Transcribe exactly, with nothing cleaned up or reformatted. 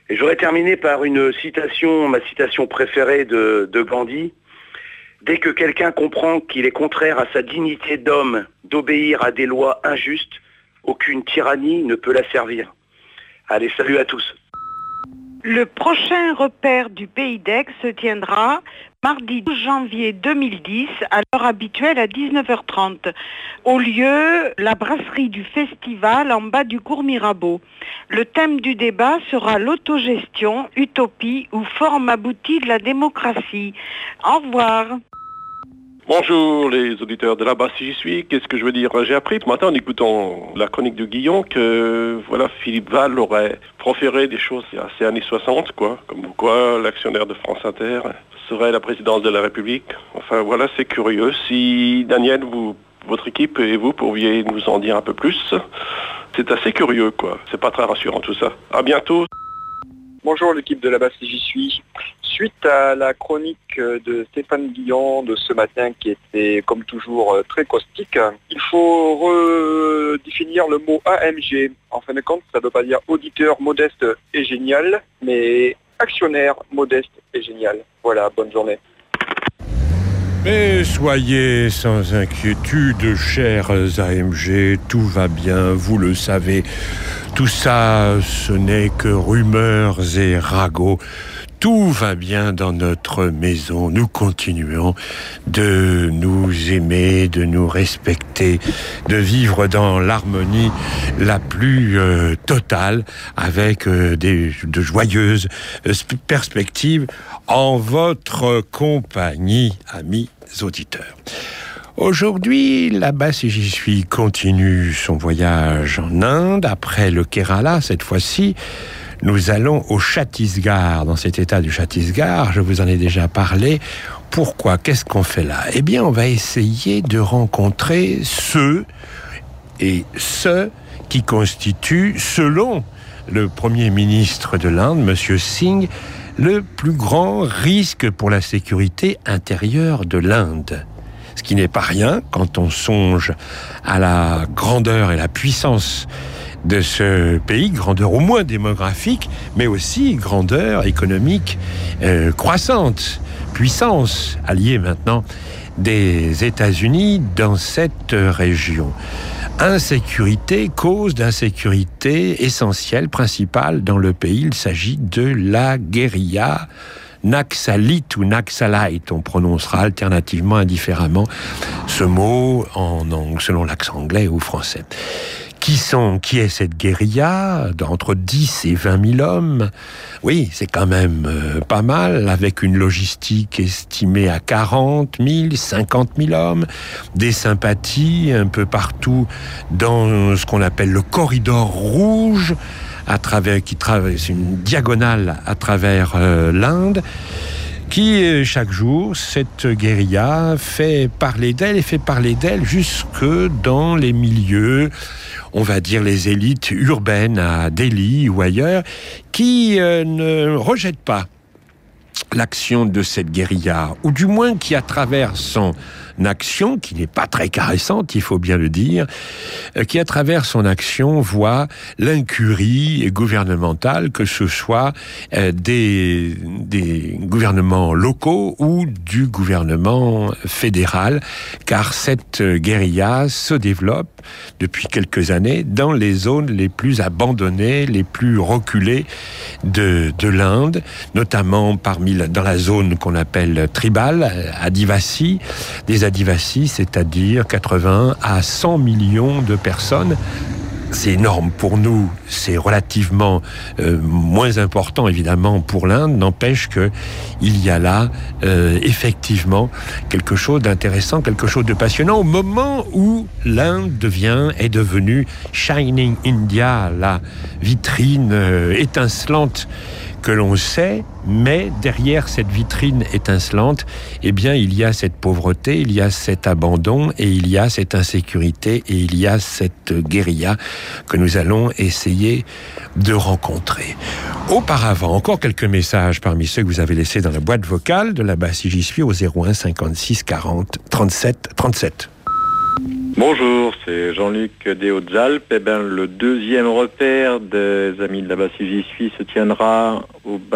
Et j'aurais terminé par une citation, ma citation préférée de, de Gandhi. Dès que quelqu'un comprend qu'il est contraire à sa dignité d'homme d'obéir à des lois injustes, aucune tyrannie ne peut la servir. Allez, salut à tous. Le prochain repère du Pays d'Aix se tiendra mardi douze janvier deux mille dix à l'heure habituelle à dix-neuf heures trente. Au lieu, la brasserie du festival en bas du cours Mirabeau. Le thème du débat sera l'autogestion, utopie ou forme aboutie de la démocratie. Au revoir. Bonjour les auditeurs de là-bas si j'y suis, qu'est-ce que je veux dire? J'ai appris ce matin en écoutant la chronique de Guillon que voilà, Philippe Val aurait proféré des choses assez années soixante, quoi, comme quoi l'actionnaire de France Inter serait la présidence de la République. Enfin voilà, c'est curieux. Si Daniel, vous, votre équipe et vous pouviez nous en dire un peu plus, c'est assez curieux, quoi. C'est pas très rassurant tout ça. À bientôt. Bonjour l'équipe de là-bas si j'y suis. Suite à la chronique de Stéphane Guillon de ce matin qui était comme toujours très caustique, il faut redéfinir le mot A M G. En fin de compte, ça ne veut pas dire auditeur modeste et génial, mais actionnaire modeste et génial. Voilà, bonne journée. Mais soyez sans inquiétude, chers A M G, tout va bien, vous le savez. Tout ça, ce n'est que rumeurs et ragots. Tout va bien dans notre maison. Nous continuons de nous aimer, de nous respecter, de vivre dans l'harmonie la plus euh, totale avec euh, des, de joyeuses euh, perspectives en votre compagnie, amis auditeurs. Aujourd'hui, là-bas, si j'y suis, continue son voyage en Inde. Après le Kerala, cette fois-ci, nous allons au Chhattisgarh. Dans cet état du Chhattisgarh, je vous en ai déjà parlé. Pourquoi? Qu'est-ce qu'on fait là? Eh bien, on va essayer de rencontrer ceux et ceux qui constituent, selon le Premier ministre de l'Inde, M. Singh, le plus grand risque pour la sécurité intérieure de l'Inde. Ce qui n'est pas rien quand on songe à la grandeur et la puissance de ce pays, grandeur au moins démographique, mais aussi grandeur économique euh, croissante, puissance alliée maintenant des États-Unis dans cette région. Insécurité, cause d'insécurité essentielle, principale dans le pays, il s'agit de la guérilla Naxalite ou Naxalite, on prononcera alternativement, indifféremment ce mot en, en, selon l'accent anglais ou français. Qui sont, qui est cette guérilla d'entre dix et vingt mille hommes? Oui, c'est quand même euh, pas mal, avec une logistique estimée à quarante mille, cinquante mille hommes, des sympathies un peu partout dans ce qu'on appelle le corridor rouge, à travers, qui traverse une diagonale à travers euh, l'Inde, qui, chaque jour, cette guérilla fait parler d'elle et fait parler d'elle jusque dans les milieux, on va dire les élites urbaines à Delhi ou ailleurs, qui euh, ne rejettent pas l'action de cette guérilla, ou du moins qui, à travers son action, qui n'est pas très caressante, il faut bien le dire, qui, à travers son action, voit l'incurie gouvernementale, que ce soit euh, des, des gouvernements locaux ou du gouvernement fédéral, car cette guérilla se développe depuis quelques années dans les zones les plus abandonnées, les plus reculées de, de l'Inde, notamment parmi la, dans la zone qu'on appelle tribale, Adivasi, des Adivasi, c'est-à-dire quatre-vingts à cent millions de personnes. C'est énorme pour nous, c'est relativement euh, moins important évidemment pour l'Inde, n'empêche que il y a là euh, effectivement quelque chose d'intéressant, quelque chose de passionnant au moment où l'Inde devient, est devenue Shining India, la vitrine euh, étincelante que l'on sait, mais derrière cette vitrine étincelante, eh bien, il y a cette pauvreté, il y a cet abandon, et il y a cette insécurité, et il y a cette guérilla que nous allons essayer de rencontrer. Auparavant, encore quelques messages parmi ceux que vous avez laissés dans la boîte vocale de là-bas si j'y suis au zéro un cinquante-six quarante trente-sept trente-sept. Bonjour, c'est Jean-Luc des Hautes-Alpes. Eh ben, le deuxième repère des amis de la Basse, j'y suis se tiendra au bar